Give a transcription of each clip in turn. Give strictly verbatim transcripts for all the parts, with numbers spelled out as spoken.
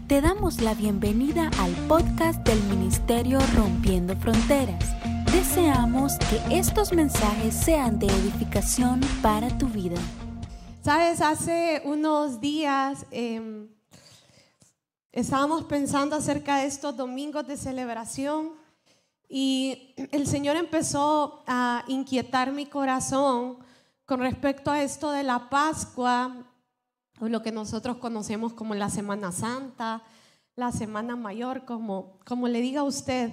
Te damos la bienvenida al podcast del Ministerio Rompiendo Fronteras. Deseamos que estos mensajes sean de edificación para tu vida. Sabes, hace unos días eh, estábamos pensando acerca de estos domingos de celebración y el Señor empezó a inquietar mi corazón con respecto a esto de la Pascua, o lo que nosotros conocemos como la Semana Santa, la Semana Mayor, como, como le diga usted.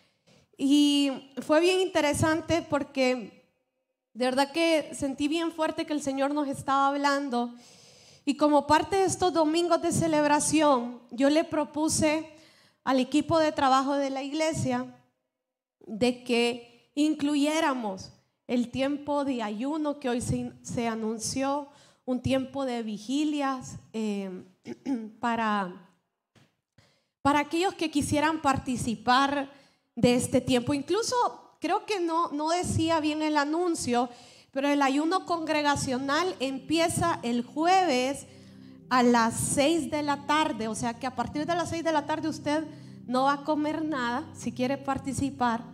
Y fue bien interesante porque de verdad que sentí bien fuerte que el Señor nos estaba hablando. Y como parte de estos domingos de celebración, yo le propuse al equipo de trabajo de la iglesia de que incluyéramos el tiempo de ayuno que hoy se, se anunció, un tiempo de vigilias eh, para, para aquellos que quisieran participar de este tiempo. Incluso creo que no, no decía bien el anuncio, pero el ayuno congregacional empieza el jueves a las seis de la tarde, o sea que a partir de las seis de la tarde usted no va a comer nada si quiere participar,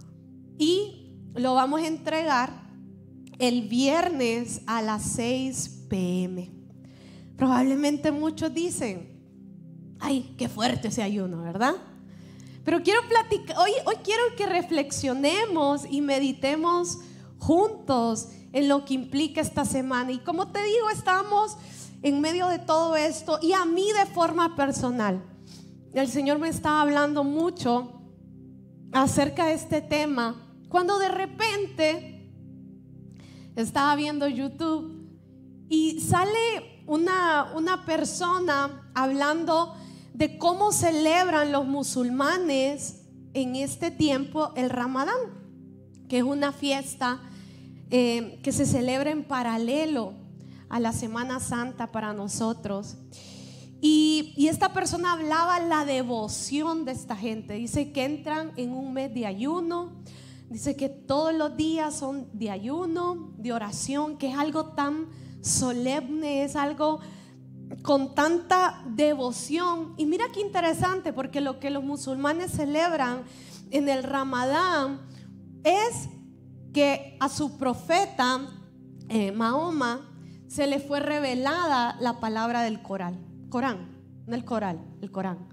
y lo vamos a entregar el viernes a las seis p m Probablemente muchos dicen: ay, qué fuerte ese ayuno, ¿verdad? Pero quiero platicar, hoy, hoy quiero que reflexionemos y meditemos juntos en lo que implica esta semana. Y como te digo, estamos en medio de todo esto, y a mí de forma personal el Señor me está hablando mucho acerca de este tema, cuando de repente estaba viendo YouTube y sale una, una persona hablando de cómo celebran los musulmanes en este tiempo el Ramadán, que es una fiesta eh, que se celebra en paralelo a la Semana Santa para nosotros. Y, y esta persona hablaba la devoción de esta gente. Dice que entran en un mes de ayuno. Dice que todos los días son de ayuno, de oración, que es algo tan solemne, es algo con tanta devoción. Y mira qué interesante, porque lo que los musulmanes celebran en el Ramadán es que a su profeta eh, Mahoma se le fue revelada la palabra del Corán, Corán, no el Corán, el Corán.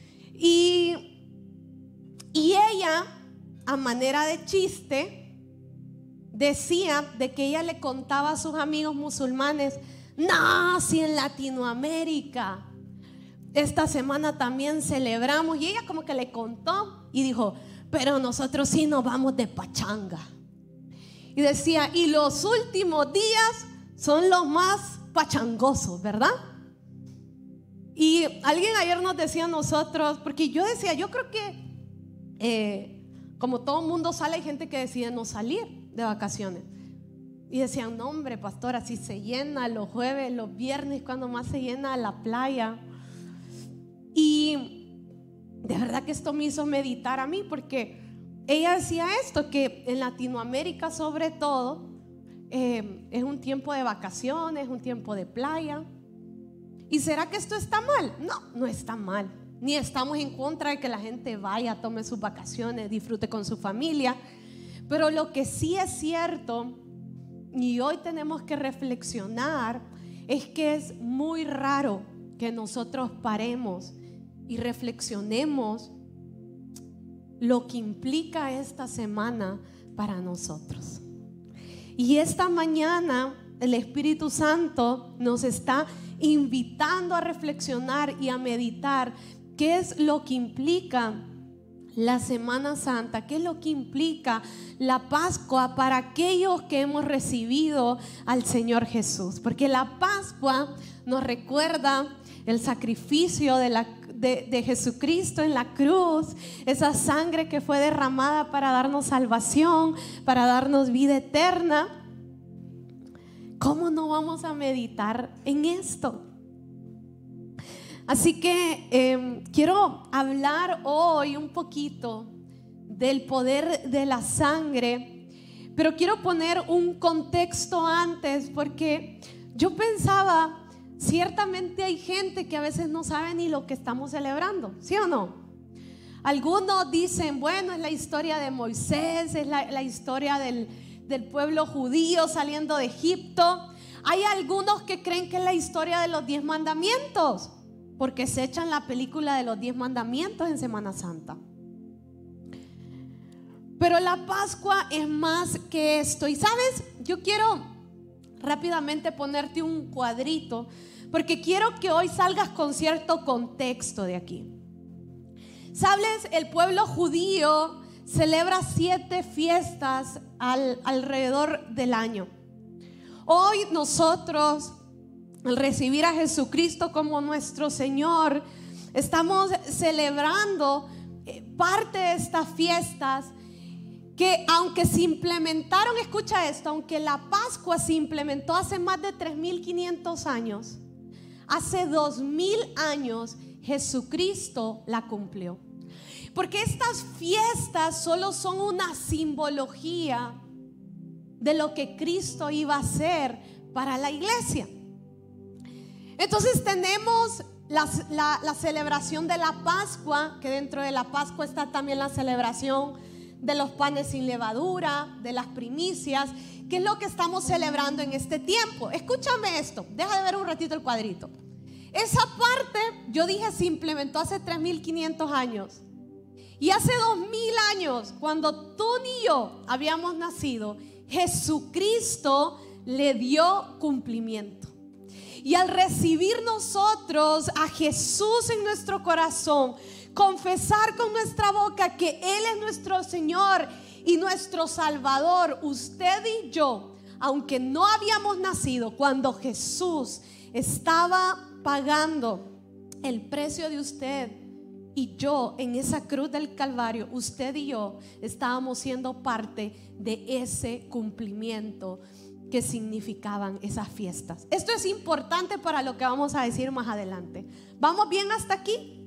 Y, y ella, a manera de chiste, decía de que ella le contaba a sus amigos musulmanes: no, si en Latinoamérica esta semana también celebramos. Y ella como que le contó y dijo: pero nosotros sí nos vamos de pachanga. Y decía: y los últimos días son los más pachangosos, ¿verdad? Y alguien ayer nos decía a nosotros, porque yo decía, yo creo que eh, como todo mundo sale, hay gente que decide no salir de vacaciones. Y decían: no, hombre, pastora, si se llena los jueves, los viernes, cuando más se llena la playa. Y de verdad que esto me hizo meditar a mí, porque ella decía esto, que en Latinoamérica sobre todo eh, es un tiempo de vacaciones, un tiempo de playa. ¿Y será que esto está mal? No, no está mal. Ni estamos en contra de que la gente vaya, tome sus vacaciones, disfrute con su familia. Pero lo que sí es cierto, y hoy tenemos que reflexionar, es que es muy raro que nosotros paremos y reflexionemos lo que implica esta semana para nosotros. Y esta mañana el Espíritu Santo nos está invitando a reflexionar y a meditar qué es lo que implica la Semana Santa, qué es lo que implica la Pascua para aquellos que hemos recibido al Señor Jesús. Porque la Pascua nos recuerda el sacrificio de, la, de, de Jesucristo en la cruz, esa sangre que fue derramada para darnos salvación, para darnos vida eterna. ¿Cómo no vamos a meditar en esto? Así que eh, quiero hablar hoy un poquito del poder de la sangre, pero quiero poner un contexto antes, porque yo pensaba ciertamente hay gente que a veces no sabe ni lo que estamos celebrando, ¿sí o no? Algunos dicen, bueno, es la historia de Moisés, es la, la historia del, del pueblo judío saliendo de Egipto. Hay algunos que creen que es la historia de los diez mandamientos, porque se echan la película de los diez mandamientos en Semana Santa. Pero la Pascua es más que esto. Y sabes, yo quiero rápidamente ponerte un cuadrito, porque quiero que hoy salgas con cierto contexto de aquí. Sabes, el pueblo judío celebra siete fiestas al, alrededor del año. Hoy nosotros, al recibir a Jesucristo como nuestro Señor, estamos celebrando parte de estas fiestas que, aunque se implementaron, escucha esto, aunque la Pascua se implementó hace más de tres mil quinientos años, hace dos mil años Jesucristo la cumplió. Porque estas fiestas solo son una simbología de lo que Cristo iba a hacer para la iglesia. Entonces tenemos la, la, la celebración de la Pascua, que dentro de la Pascua está también la celebración de los panes sin levadura, de las primicias, que es lo que estamos celebrando en este tiempo. Escúchame esto, deja de ver un ratito el cuadrito. Esa parte, yo dije, se implementó hace tres mil quinientos años. Y hace dos mil años, cuando tú ni yo habíamos nacido, Jesucristo le dio cumplimiento. Y al recibir nosotros a Jesús en nuestro corazón, confesar con nuestra boca que Él es nuestro Señor y nuestro Salvador, usted y yo, aunque no habíamos nacido, cuando Jesús estaba pagando el precio de usted y yo en esa cruz del Calvario, usted y yo estábamos siendo parte de ese cumplimiento que significaban esas fiestas. Esto es importante para lo que vamos a decir más adelante. ¿Vamos bien hasta aquí?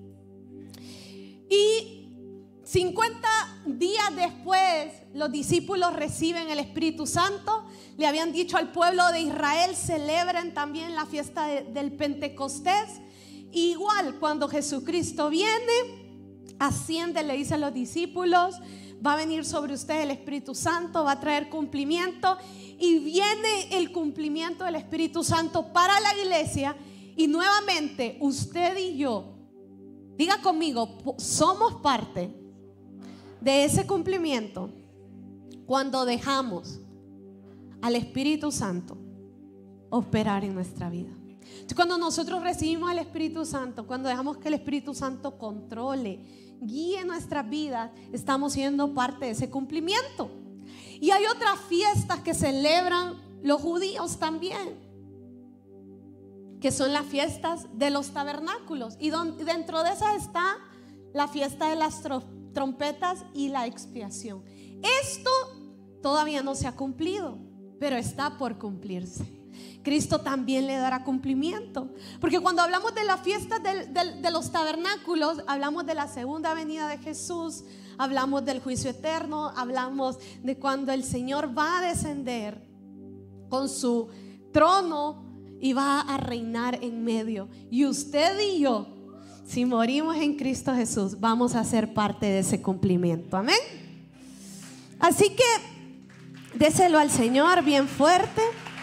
Y cincuenta días después, los discípulos reciben el Espíritu Santo. Le habían dicho al pueblo de Israel, celebren también la fiesta de, del Pentecostés. Igual, cuando Jesucristo viene, asciende, le dice a los discípulos, va a venir sobre ustedes el Espíritu Santo, va a traer cumplimiento. Y viene el cumplimiento del Espíritu Santo para la iglesia. Y nuevamente, usted y yo, diga conmigo, somos parte de ese cumplimiento cuando dejamos al Espíritu Santo operar en nuestra vida. Cuando nosotros recibimos al Espíritu Santo, cuando dejamos que el Espíritu Santo controle, guíe nuestras vidas, estamos siendo parte de ese cumplimiento. Y hay otras fiestas que celebran los judíos también, que son las fiestas de los tabernáculos. Y dentro de esas está la fiesta de las trompetas y la expiación. Esto todavía no se ha cumplido, pero está por cumplirse. Cristo también le dará cumplimiento, porque cuando hablamos de la fiesta de, de, de los tabernáculos, hablamos de la segunda venida de Jesús, hablamos del juicio eterno, hablamos de cuando el Señor va a descender con su trono y va a reinar en medio. Y usted y yo, si morimos en Cristo Jesús, vamos a ser parte de ese cumplimiento. Amén. Así que déselo al Señor bien fuerte.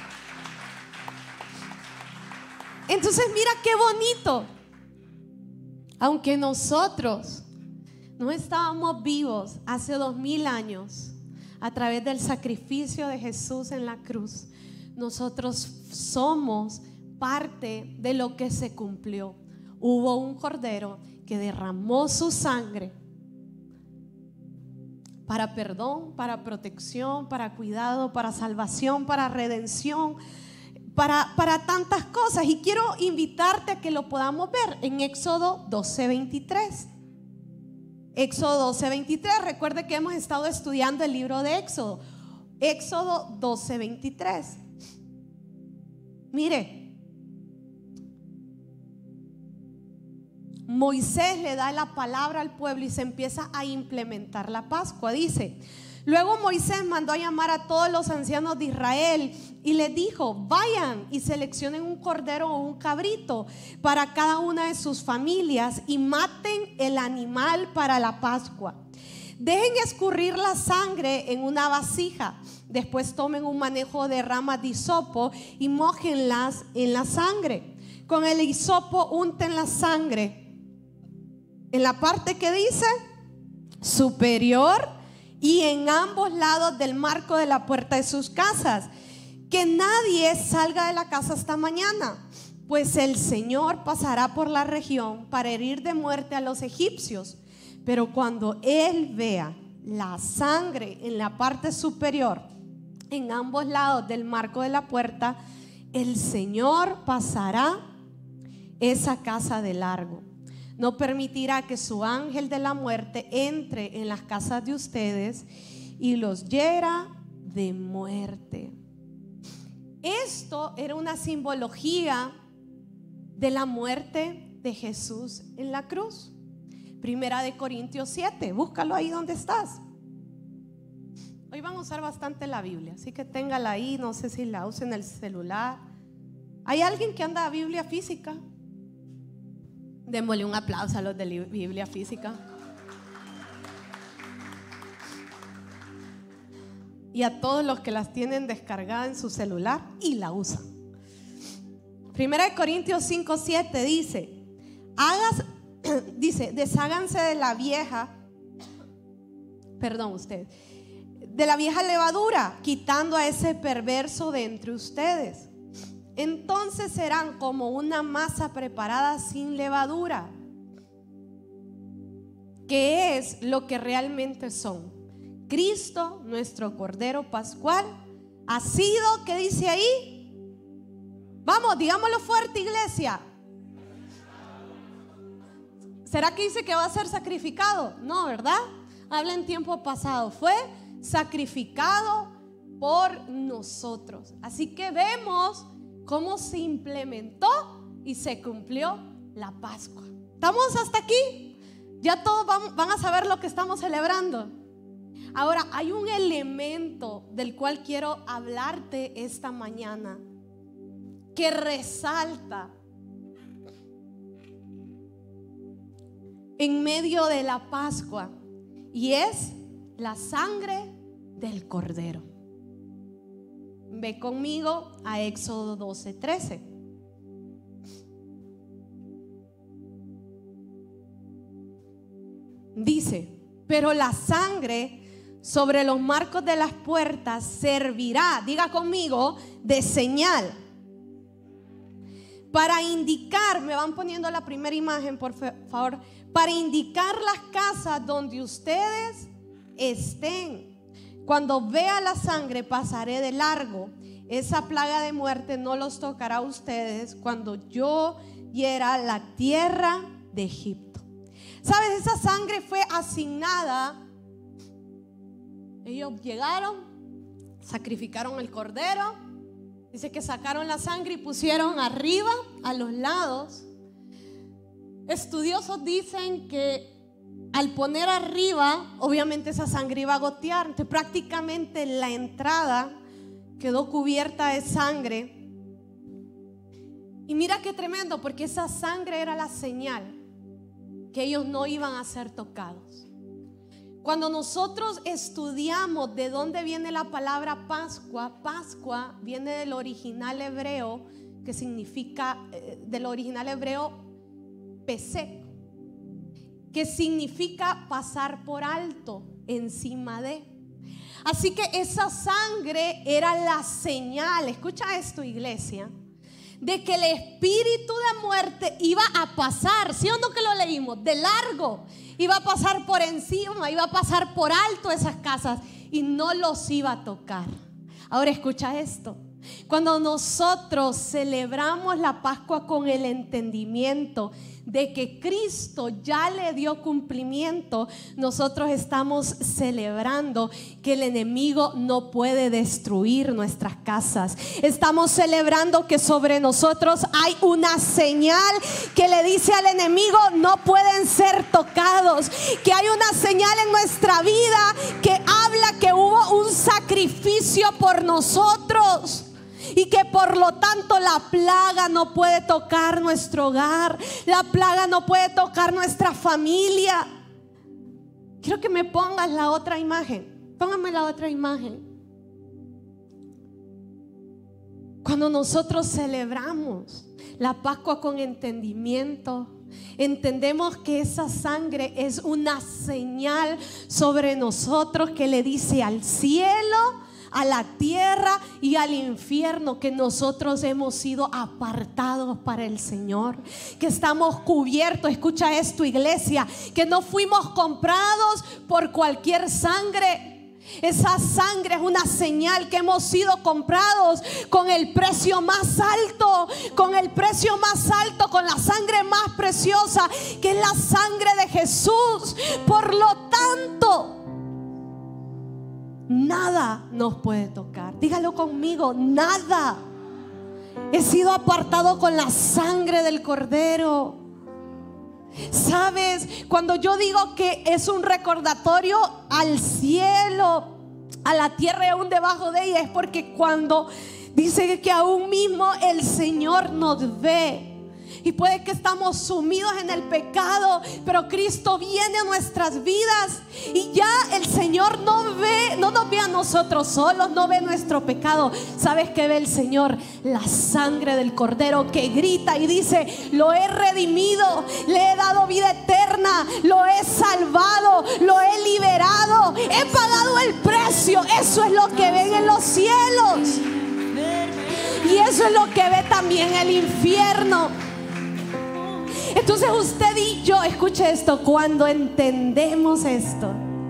Entonces mira qué bonito. Aunque nosotros no estábamos vivos hace dos mil años, a través del sacrificio de Jesús en la cruz, nosotros somos parte de lo que se cumplió. Hubo un cordero que derramó su sangre para perdón, para protección, para cuidado, para salvación, para redención, para, para tantas cosas. Y quiero invitarte a que lo podamos ver en Éxodo doce veintitrés. Éxodo doce veintitrés. Recuerde que hemos estado estudiando el libro de Éxodo. Éxodo doce veintitrés. Mire, Moisés le da la palabra al pueblo y se empieza a implementar la Pascua. Dice: Luego Moisés mandó a llamar a todos los ancianos de Israel y les dijo: vayan y seleccionen un cordero o un cabrito para cada una de sus familias y maten el animal para la Pascua. Dejen escurrir la sangre en una vasija. Después tomen un manejo de ramas de hisopo y mójenlas en la sangre. Con el hisopo unten la sangre en la parte que dice superior y en ambos lados del marco de la puerta de sus casas. Que nadie salga de la casa hasta mañana, pues el Señor pasará por la región para herir de muerte a los egipcios. Pero cuando Él vea la sangre en la parte superior, en ambos lados del marco de la puerta, el Señor pasará esa casa de largo. No permitirá que su ángel de la muerte entre en las casas de ustedes y los hiera de muerte. Esto era una simbología de la muerte de Jesús en la cruz. Primera de Corintios siete, búscalo ahí donde estás. Hoy van a usar bastante la Biblia, así que téngala ahí, no sé si la usen en el celular. ¿Hay alguien que anda a Biblia física? Démosle un aplauso a los de la Biblia física. Y a todos los que las tienen descargada en su celular y la usan. Primera de Corintios cinco siete dice: hagas, dice, desháganse de la vieja, perdón usted, de la vieja levadura, quitando a ese perverso de entre ustedes. Entonces serán como una masa preparada sin levadura, que es lo que realmente son. Cristo, nuestro Cordero Pascual, ha sido, ¿qué dice ahí? Vamos, digámoslo fuerte, iglesia. ¿Será que dice que va a ser sacrificado? No, ¿verdad? Habla en tiempo pasado. Fue sacrificado por nosotros. Así que vemos cómo se implementó y se cumplió la Pascua. ¿Estamos hasta aquí? Ya todos van, van a saber lo que estamos celebrando. Ahora, hay un elemento del cual quiero hablarte esta mañana que resalta en medio de la Pascua, y es la sangre del Cordero. Ve conmigo a Éxodo doce trece. Dice: pero la sangre sobre los marcos de las puertas servirá, diga conmigo, de señal, para indicar, me van poniendo la primera imagen por favor, para indicar las casas donde ustedes estén. Cuando vea la sangre pasaré de largo. Esa plaga de muerte no los tocará a ustedes cuando yo hiera la tierra de Egipto. ¿Sabes? Esa sangre fue asignada. Ellos llegaron, sacrificaron el cordero. Dice que sacaron la sangre y pusieron arriba, a los lados. Estudiosos dicen que al poner arriba, obviamente esa sangre iba a gotear. Entonces prácticamente la entrada quedó cubierta de sangre. Y mira qué tremendo, porque esa sangre era la señal que ellos no iban a ser tocados. Cuando nosotros estudiamos de dónde viene la palabra Pascua, Pascua viene del original hebreo, que significa, del original hebreo pesek, que significa pasar por alto, encima de. Así que esa sangre era la señal, escucha esto, iglesia, de que el espíritu de muerte iba a pasar, ¿sí o no que lo leímos? De largo, iba a pasar por encima, iba a pasar por alto esas casas y no los iba a tocar. Ahora escucha esto. Cuando nosotros celebramos la Pascua con el entendimiento de que Cristo ya le dio cumplimiento, nosotros estamos celebrando que el enemigo no puede destruir nuestras casas. Estamos celebrando que sobre nosotros hay una señal que le dice al enemigo: no pueden ser tocados. Que hay una señal en nuestra vida que habla que hubo un sacrificio por nosotros, y que por lo tanto la plaga no puede tocar nuestro hogar, la plaga no puede tocar nuestra familia. Quiero que me pongas la otra imagen. Póngame la otra imagen. Cuando nosotros celebramos la Pascua con entendimiento, entendemos que esa sangre es una señal sobre nosotros que le dice al cielo, a la tierra y al infierno que nosotros hemos sido apartados para el Señor, que estamos cubiertos. Escucha esto, iglesia, que no fuimos comprados por cualquier sangre. Esa sangre es una señal que hemos sido comprados con el precio más alto, con el precio más alto, con la sangre más preciosa, que es la sangre de Jesús. Por lo tanto, nada nos puede tocar. Dígalo conmigo: nada. He sido apartado con la sangre del Cordero. ¿Sabes? Cuando yo digo que es un recordatorio al cielo, a la tierra y aún debajo de ella, es porque cuando dice que aún mismo el Señor nos ve. Y puede que estamos sumidos en el pecado, pero Cristo viene a nuestras vidas y ya el Señor no ve, no nos ve a nosotros solos, no ve nuestro pecado. ¿Sabes qué ve el Señor? La sangre del Cordero que grita y dice: lo he redimido, le he dado vida eterna, lo he salvado, lo he liberado, he pagado el precio. Eso es lo que ven en los cielos, y eso es lo que ve también el infierno. Entonces usted y yo, escuche esto, cuando entendemos esto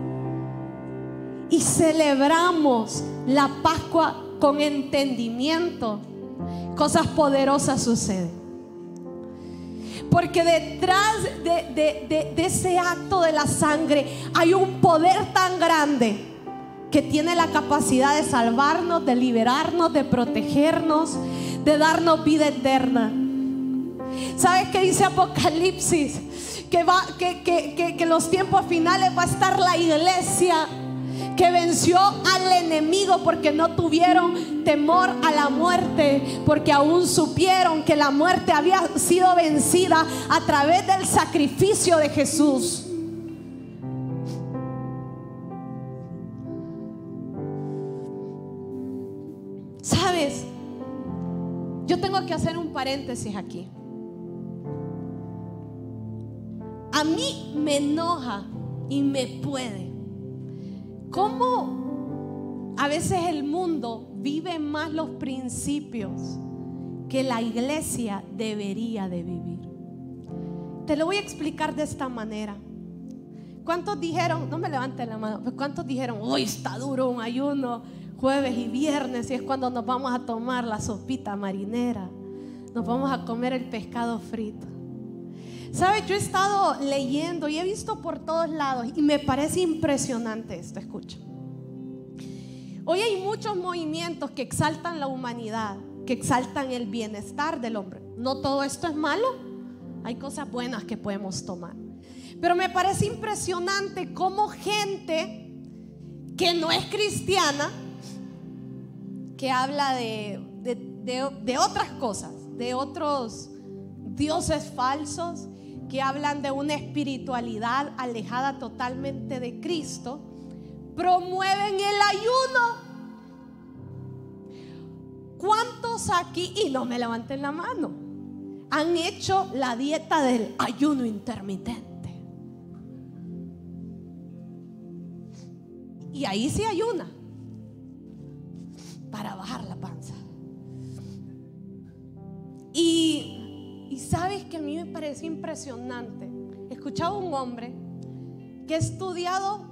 y celebramos la Pascua con entendimiento, cosas poderosas suceden. Porque detrás de, de, de, de ese acto de la sangre hay un poder tan grande que tiene la capacidad de salvarnos, de liberarnos, de protegernos, de darnos vida eterna. ¿Sabes qué dice Apocalipsis? Que, va, que, que, que, que los tiempos finales va a estar la iglesia que venció al enemigo, porque no tuvieron temor a la muerte, porque aún supieron que la muerte había sido vencida a través del sacrificio de Jesús. ¿Sabes? Yo tengo que hacer un paréntesis aquí. A mí me enoja y me puede cómo a veces el mundo vive más los principios que la iglesia debería de vivir. Te lo voy a explicar de esta manera. ¿Cuántos dijeron? No me levanten la mano. ¿Cuántos dijeron: hoy está duro un ayuno, jueves y viernes, y es cuando nos vamos a tomar la sopita marinera, nos vamos a comer el pescado frito? ¿Sabes? Yo he estado leyendo y he visto por todos lados y me parece impresionante esto. Escucha. Hoy hay muchos movimientos que exaltan la humanidad, que exaltan el bienestar del hombre. No todo esto es malo, hay cosas buenas que podemos tomar. Pero me parece impresionante cómo gente que no es cristiana, que habla de, de, de, de otras cosas, de otros dioses falsos, que hablan de una espiritualidad alejada totalmente de Cristo, promueven el ayuno. ¿Cuántos aquí, y no me levanten la mano, han hecho la dieta del ayuno intermitente? Y ahí sí ayuna para bajar la panza. Y, y sabes que a mí me parece impresionante. Escuchaba un hombre que ha estudiado,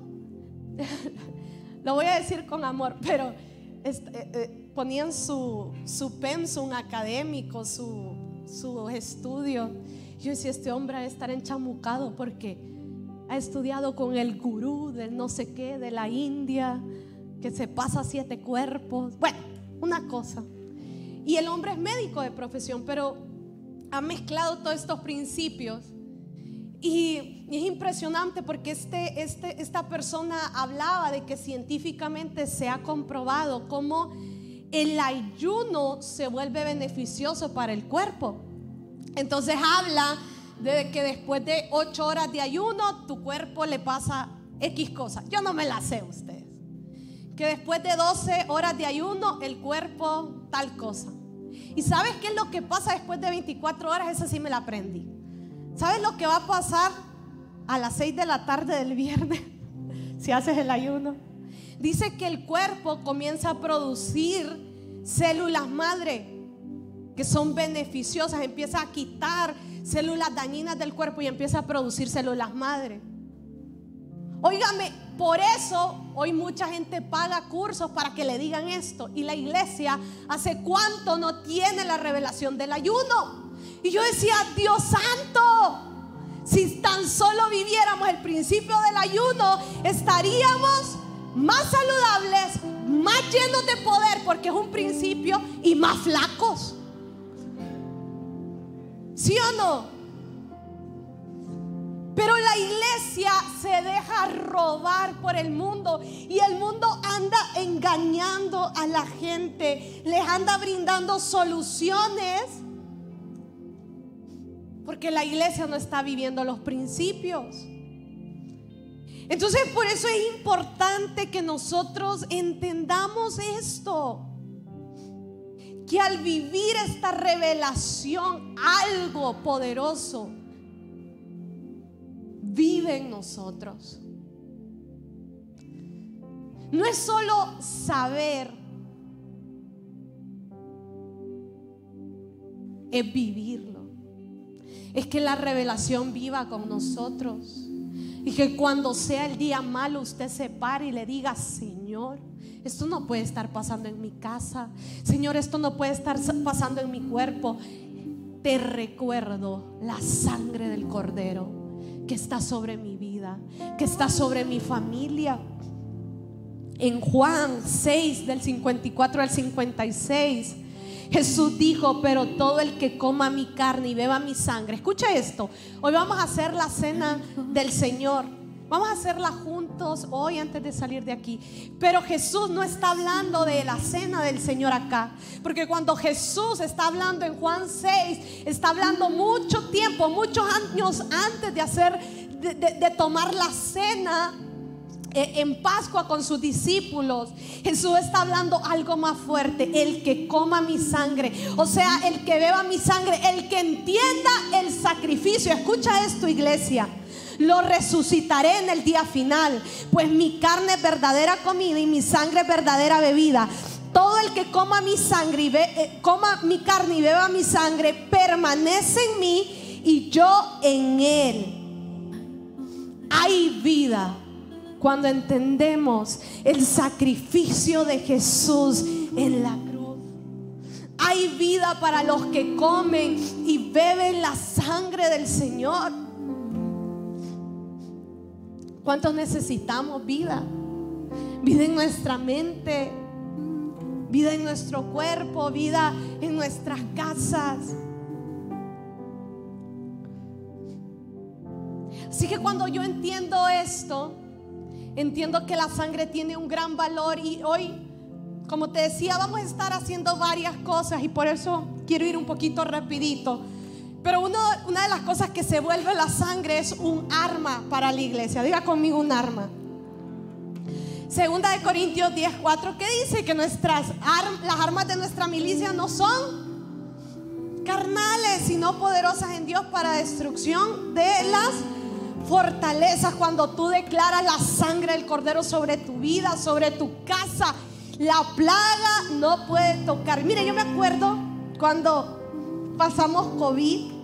lo voy a decir con amor, pero este, eh, eh, ponían su, su pensum académico, su, su estudio. Yo decía, este hombre ha de estar enchamucado porque ha estudiado con el gurú del no sé qué, de la India, que se pasa siete cuerpos. Bueno, una cosa. Y el hombre es médico de profesión, pero ha mezclado todos estos principios. Y, y es impresionante porque este, este, esta persona hablaba de que científicamente se ha comprobado cómo el ayuno se vuelve beneficioso para el cuerpo. Entonces habla de que después de ocho horas de ayuno tu cuerpo le pasa X cosas. Yo no me la sé, ustedes. Que después de doce horas de ayuno el cuerpo tal cosa. ¿Y sabes qué es lo que pasa después de veinticuatro horas? Esa sí me la aprendí. ¿Sabes lo que va a pasar a las seis de la tarde del viernes si haces el ayuno? Dice que el cuerpo comienza a producir células madre que son beneficiosas, empieza a quitar células dañinas del cuerpo y empieza a producir células madre. Óigame, por eso hoy mucha gente paga cursos para que le digan esto. Y la iglesia, ¿hace cuánto no tiene la revelación del ayuno? Y yo decía, Dios santo, si tan solo viviéramos el principio del ayuno, estaríamos más saludables, más llenos de poder, porque es un principio, y más flacos. ¿Sí o no? Pero la iglesia se deja robar por el mundo y el mundo anda engañando a la gente, les anda brindando soluciones porque la iglesia no está viviendo los principios. Entonces, por eso es importante que nosotros entendamos esto, que al vivir esta revelación, algo poderoso vive en nosotros. No es solo saber, es vivirlo. Es que la revelación viva con nosotros y que cuando sea el día malo usted se pare y le diga: Señor, esto no puede estar pasando en mi casa. Señor, esto no puede estar pasando en mi cuerpo. Te recuerdo la sangre del Cordero que está sobre mi vida, que está sobre mi familia. En Juan seis, del cincuenta y cuatro al cincuenta y seis, Jesús dijo: pero todo el que coma mi carne y beba mi sangre. Escucha esto. Hoy vamos a hacer la cena del Señor. Vamos a hacerla juntos hoy antes de salir de aquí. Pero Jesús no está hablando de la cena del Señor acá, porque cuando Jesús está hablando en Juan seis, está hablando mucho tiempo, muchos años antes de hacer de, de, de tomar la cena en Pascua con sus discípulos. Jesús está hablando algo más fuerte: el que coma mi sangre, o sea, el que beba mi sangre, el que entienda el sacrificio. Escucha esto, iglesia: lo resucitaré en el día final, pues mi carne es verdadera comida y mi sangre es verdadera bebida. Todo el que coma mi sangre y be, eh, coma mi carne y beba mi sangre permanece en mí y yo en él. Hay vida cuando entendemos el sacrificio de Jesús en la cruz. Hay vida para los que comen y beben la sangre del Señor. ¿Cuántos necesitamos vida? Vida en nuestra mente, vida en nuestro cuerpo, vida en nuestras casas. Así que cuando yo entiendo esto, entiendo que la sangre tiene un gran valor. Y hoy, como te decía, vamos a estar haciendo varias cosas y por eso quiero ir un poquito rapidito. Pero uno, una de las cosas que se vuelve la sangre es un arma para la iglesia. Diga conmigo: un arma. Segunda de Corintios diez cuatro, que dice que nuestras armas, las armas de nuestra milicia no son carnales, sino poderosas en Dios para destrucción de las fortalezas. Cuando tú declaras la sangre del Cordero sobre tu vida, sobre tu casa, la plaga no puede tocar. Mire, yo me acuerdo cuando pasamos COVID.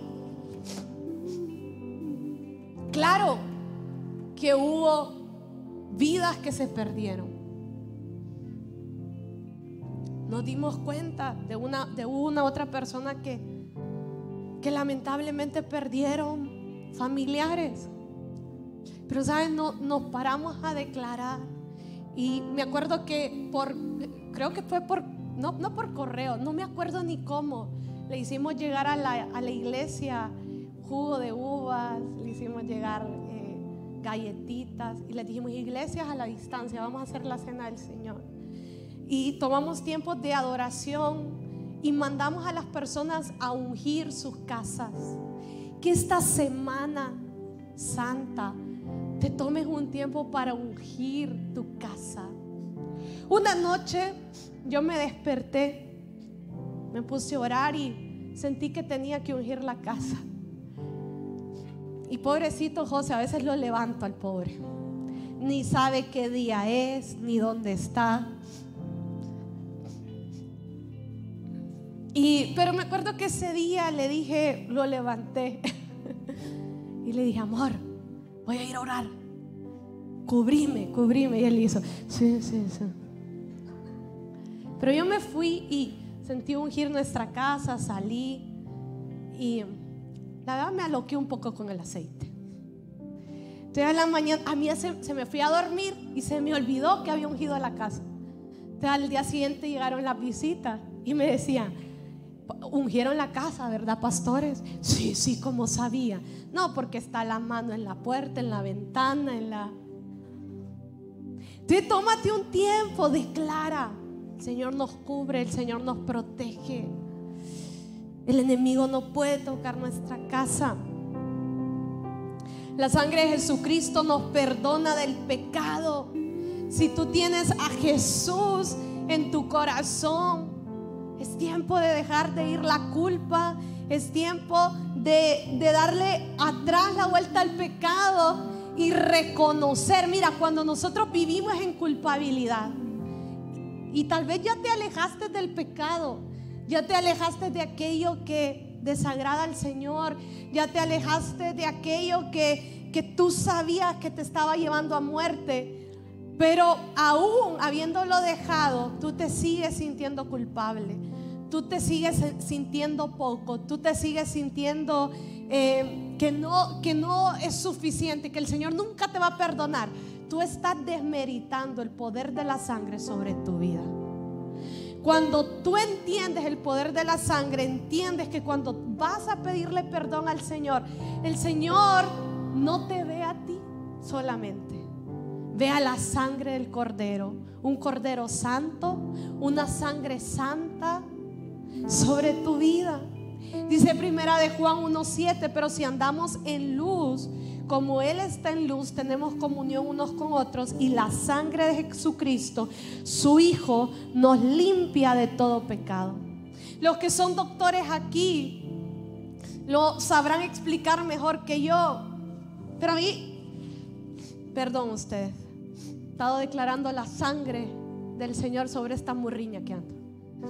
Claro que hubo vidas que se perdieron. Nos dimos cuenta de una, de una otra persona que que lamentablemente perdieron familiares. Pero saben, no, nos paramos a declarar. Y me acuerdo que por, creo que fue por, no, no por correo, no me acuerdo ni cómo, le hicimos llegar a la, a la iglesia jugo de uvas, le hicimos llegar eh, galletitas y les dijimos: iglesias a la distancia, vamos a hacer la cena del Señor. Y tomamos tiempos de adoración y mandamos a las personas a ungir sus casas. Que esta semana santa te tomes un tiempo para ungir tu casa. Una noche yo me desperté, me puse a orar y sentí que tenía que ungir la casa. Y pobrecito José, a veces lo levanto al pobre, ni sabe qué día es, ni dónde está. Y, pero me acuerdo que ese día le dije, lo levanté y le dije: amor, voy a ir a orar, cubrime, cubrime. Y él hizo: sí, sí, sí. Pero yo me fui y sentí ungir nuestra casa, salí y la verdad me aloqué un poco con el aceite. Entonces a la mañana, a mí se, se me fui a dormir y se me olvidó que había ungido la casa. Entonces al día siguiente llegaron las visitas y me decían: ungieron la casa, ¿verdad, pastores? Sí, sí, como sabía. No, porque está la mano en la puerta, en la ventana, en la... Entonces tómate un tiempo, declara: el Señor nos cubre, el Señor nos protege. El enemigo no puede tocar nuestra casa. La sangre de Jesucristo nos perdona del pecado. Si tú tienes a Jesús en tu corazón, es tiempo de dejar de ir la culpa. Es tiempo de, de darle atrás la vuelta al pecado y reconocer. Mira, cuando nosotros vivimos en culpabilidad y tal vez ya te alejaste del pecado, ya te alejaste de aquello que desagrada al Señor, ya te alejaste de aquello que, que tú sabías que te estaba llevando a muerte, pero aún habiéndolo dejado, tú te sigues sintiendo culpable, tú te sigues sintiendo poco, tú te sigues sintiendo eh, que, no, que no es suficiente, que el Señor nunca te va a perdonar. Tú estás desmeritando el poder de la sangre sobre tu vida. Cuando tú entiendes el poder de la sangre, entiendes que cuando vas a pedirle perdón al Señor, el Señor no te ve a ti solamente, ve a la sangre del Cordero, un Cordero santo, una sangre santa sobre tu vida. Dice primera de Juan uno siete: pero si andamos en luz, como Él está en luz, tenemos comunión unos con otros, y la sangre de Jesucristo, su Hijo, nos limpia de todo pecado. Los que son doctores aquí lo sabrán explicar mejor que yo, pero a mí, perdón ustedes, he estado declarando la sangre del Señor sobre esta murriña que anda.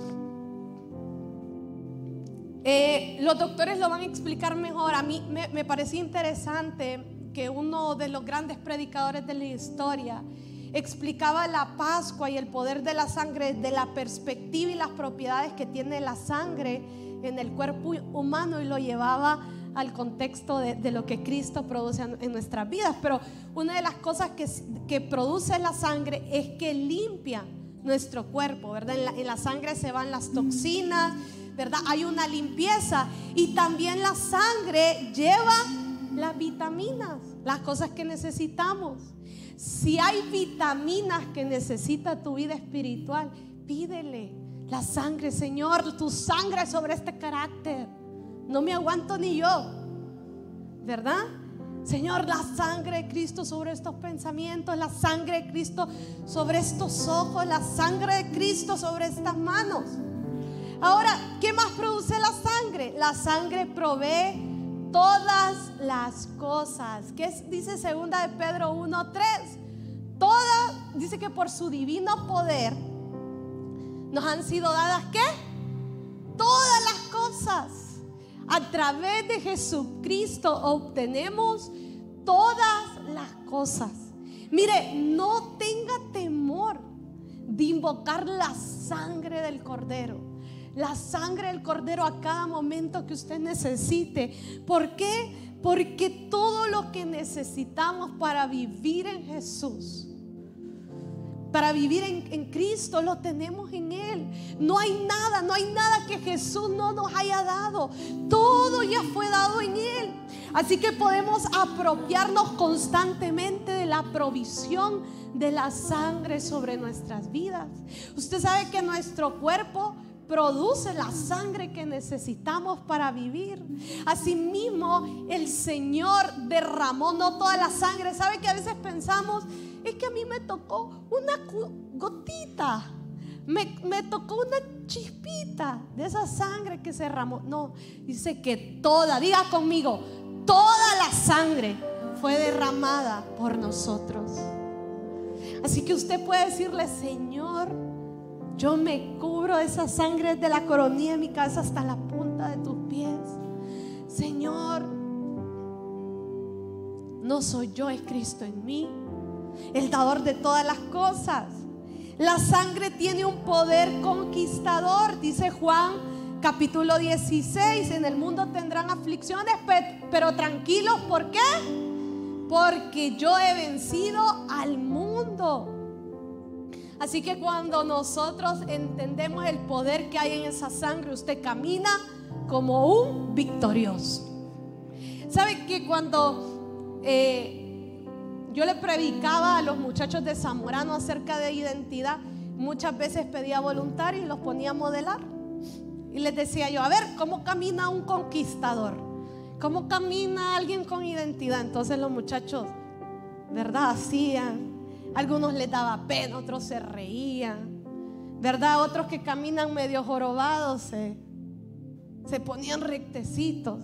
Eh, los doctores lo van a explicar mejor. A mí me, me parecía interesante que uno de los grandes predicadores de la historia explicaba la Pascua y el poder de la sangre de la perspectiva y las propiedades que tiene la sangre en el cuerpo humano, y lo llevaba al contexto de, de lo que Cristo produce en, en nuestras vidas. Pero una de las cosas que, que produce la sangre es que limpia nuestro cuerpo, ¿verdad? En la, en la sangre se van las toxinas, ¿verdad? Hay una limpieza, y también la sangre lleva las vitaminas, las cosas que necesitamos. Si hay vitaminas que necesita tu vida espiritual, pídele la sangre: Señor, tu sangre sobre este carácter, no me aguanto ni yo, ¿verdad? Señor, la sangre de Cristo sobre estos pensamientos, la sangre de Cristo sobre estos ojos, la sangre de Cristo sobre estas manos. Ahora, ¿qué más produce la sangre? La sangre provee todas las cosas. ¿Qué es? Dice segunda de Pedro uno tres. Todas, dice que por su divino poder nos han sido dadas, ¿qué? Todas las cosas. A través de Jesucristo obtenemos todas las cosas. Mire, no tenga temor de invocar la sangre del Cordero, la sangre del Cordero a cada momento que usted necesite. ¿Por qué? Porque todo lo que necesitamos para vivir en Jesús, para vivir en, en Cristo, lo tenemos en Él. No hay nada, no hay nada que Jesús no nos haya dado. Todo ya fue dado en Él. Así que podemos apropiarnos constantemente de la provisión de la sangre sobre nuestras vidas. Usted sabe que nuestro cuerpo produce la sangre que necesitamos para vivir. Asimismo, el Señor derramó no toda la sangre. ¿Sabe que a veces pensamos, es que a mí me tocó una gotita, me, me tocó una chispita de esa sangre que se derramó? No, dice que toda, diga conmigo, toda la sangre fue derramada por nosotros. Así que usted puede decirle: Señor, yo me cubro de esa sangre desde la coronilla de mi cabeza hasta la punta de tus pies. Señor, no soy yo, es Cristo en mí, el dador de todas las cosas. La sangre tiene un poder conquistador. Dice Juan capítulo dieciséis: en el mundo tendrán aflicciones, pero tranquilos. ¿Por qué? Porque yo he vencido al mundo. Así que cuando nosotros entendemos el poder que hay en esa sangre, usted camina como un victorioso. ¿Sabe que cuando eh, yo le predicaba a los muchachos de Zamorano acerca de identidad, muchas veces pedía voluntarios y los ponía a modelar? Y les decía yo: a ver, ¿cómo camina un conquistador? ¿Cómo camina alguien con identidad? Entonces los muchachos, ¿verdad?, hacían. Algunos les daba pena, otros se reían, ¿verdad? Otros que caminan medio jorobados se, se ponían rectecitos.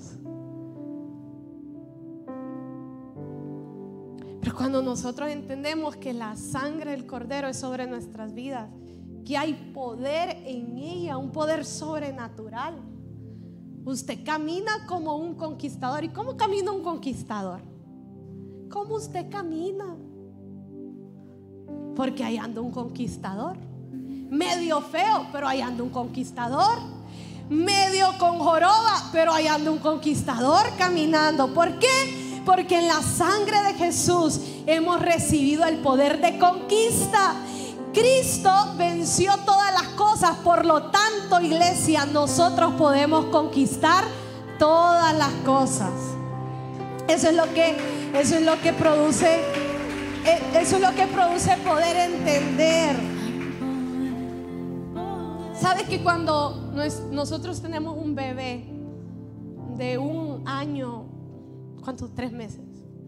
Pero cuando nosotros entendemos que la sangre del Cordero es sobre nuestras vidas, que hay poder en ella, un poder sobrenatural, usted camina como un conquistador. ¿Y cómo camina un conquistador? ¿Cómo usted camina? Porque ahí anda un conquistador, medio feo, pero ahí anda un conquistador, medio con joroba, pero ahí anda un conquistador caminando. ¿Por qué? Porque en la sangre de Jesús hemos recibido el poder de conquista. Cristo venció todas las cosas. Por lo tanto, iglesia, nosotros podemos conquistar todas las cosas. Eso es lo que, eso es lo que produce Eso es lo que produce poder entender. ¿Sabes que cuando nosotros tenemos un bebé de un año, ¿cuántos? Tres meses,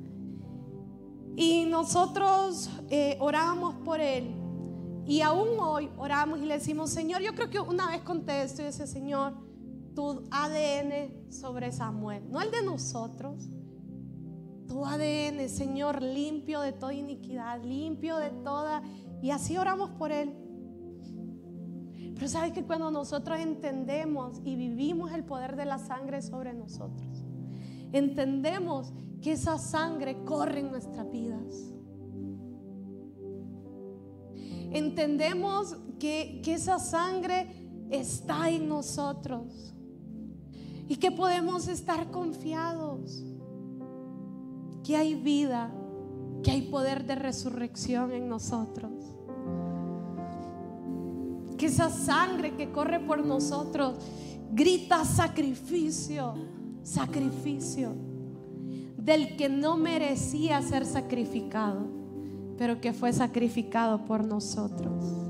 y nosotros eh, oramos por él, y aún hoy oramos y le decimos: Señor, yo creo que una vez conté esto y decía: Señor, tu A D N sobre Samuel, no el de nosotros, tu A D N, Señor, limpio de toda iniquidad, limpio de toda. Y así oramos por él. Pero sabes que cuando nosotros entendemos y vivimos el poder de la sangre sobre nosotros, entendemos que esa sangre corre en nuestras vidas. Entendemos que, que esa sangre está en nosotros y que podemos estar confiados que hay vida, que hay poder de resurrección en nosotros, que esa sangre que corre por nosotros grita sacrificio, sacrificio, del que no merecía ser sacrificado, pero que fue sacrificado por nosotros.